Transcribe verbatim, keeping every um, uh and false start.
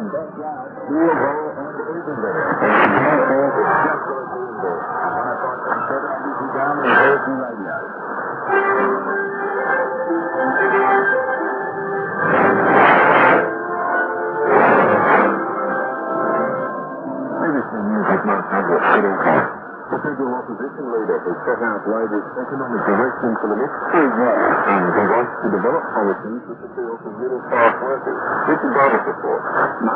and back out. Field goal and even there. And the defense is just going to be there. When I thought I said it, I beat you down and heard you radio. Maybe some music might have a little help. The federal opposition leader has set out Labor's economic direction for the next three years, and he wants to develop policies that appeal to middle-class workers. Richard Davis reports.